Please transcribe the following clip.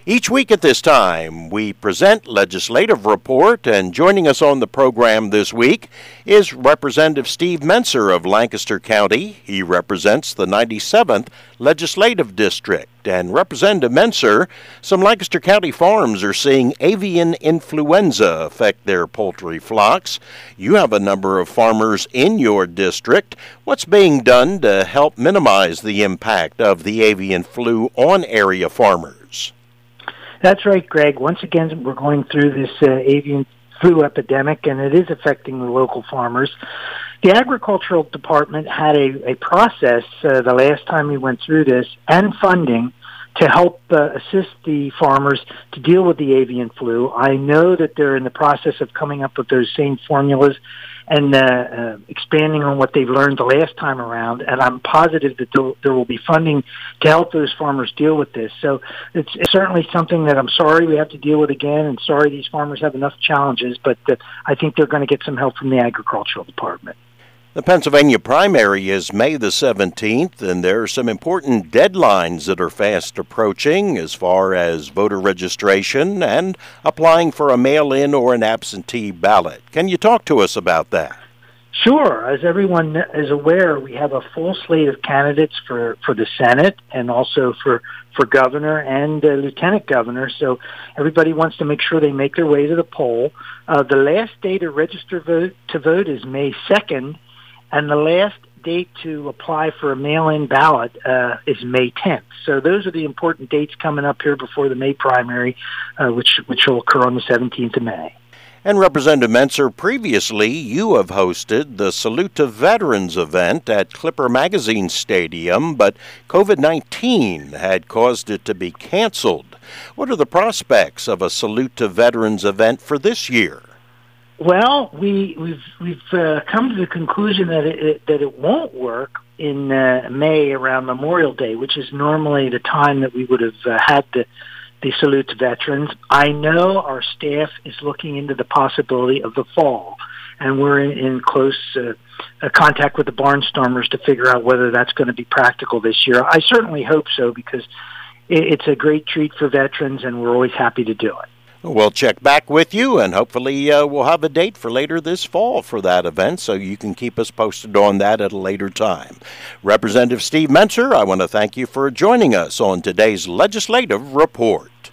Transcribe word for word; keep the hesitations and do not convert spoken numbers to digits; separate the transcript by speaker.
Speaker 1: Each week at this time, we present Legislative Report, and joining us on the program this week is Representative Steve Menser of Lancaster County. He represents the ninety-seventh Legislative District. And Representative Menser, some Lancaster County farms are seeing avian influenza affect their poultry flocks. You have a number of farmers in your district. What's being done to help minimize the impact of the avian flu on area farmers?
Speaker 2: That's right, Greg. Once again, we're going through this uh, avian flu epidemic, and it is affecting the local farmers. The Agricultural Department had a, a process uh, the last time we went through this, and funding to help uh, assist the farmers to deal with the avian flu. I know that they're in the process of coming up with those same formulas and uh, uh, expanding on what they've learned the last time around, and I'm positive that there, there will be funding to help those farmers deal with this. So it's, it's certainly something that I'm sorry we have to deal with again, and sorry these farmers have enough challenges, but uh, I think they're going to get some help from the Agricultural Department.
Speaker 1: The Pennsylvania primary is May the seventeenth, and there are some important deadlines that are fast approaching as far as voter registration and applying for a mail-in or an absentee ballot. Can you talk to us about that?
Speaker 2: Sure. As everyone is aware, we have a full slate of candidates for, for the Senate and also for, for governor and uh, lieutenant governor. So everybody wants to make sure they make their way to the poll. Uh, the last day to register vote, to vote is May second. And the last date to apply for a mail-in ballot uh, is May tenth. So those are the important dates coming up here before the May primary, uh, which which will occur on the seventeenth of May.
Speaker 1: And Representative Menser, previously you have hosted the Salute to Veterans event at Clipper Magazine Stadium, but COVID nineteen had caused it to be canceled. What are the prospects of a Salute to Veterans event for this year?
Speaker 2: Well, we, we've we've uh, come to the conclusion that it, it that it won't work in uh, May around Memorial Day, which is normally the time that we would have uh, had the the salute to veterans. I know our staff is looking into the possibility of the fall, and we're in, in close uh, uh, contact with the Barnstormers to figure out whether that's going to be practical this year. I certainly hope so, because it, it's a great treat for veterans, and we're always happy to do it.
Speaker 1: We'll check back with you, and hopefully uh, we'll have a date for later this fall for that event, so you can keep us posted on that at a later time. Representative Steve Menser, I want to thank you for joining us on today's Legislative Report.